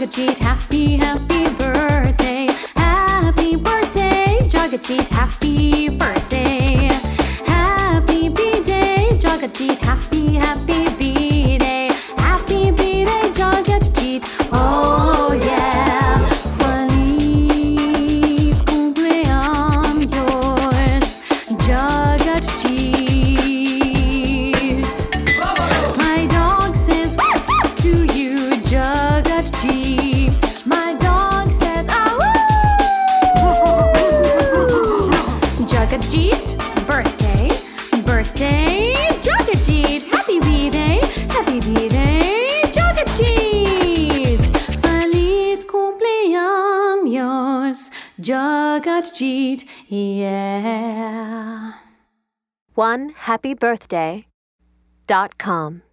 Jagatjeet, happy, happy birthday. Happy birthday, Jagatjeet, happy birthday. Happy B-Day, Jagatjeet, happy, happy B-Day. Happy B-Day, Jagatjeet, oh yeah. Feliz cumpleaños, Jagatjeet. My dog says to you, Jagatjeet. My dog says, Jagatjeet, birthday, birthday, Jagatjeet. Happy B-Day, Jagatjeet. Feliz cumpleaños, Jagatjeet, yeah. OneHappyBirthday.com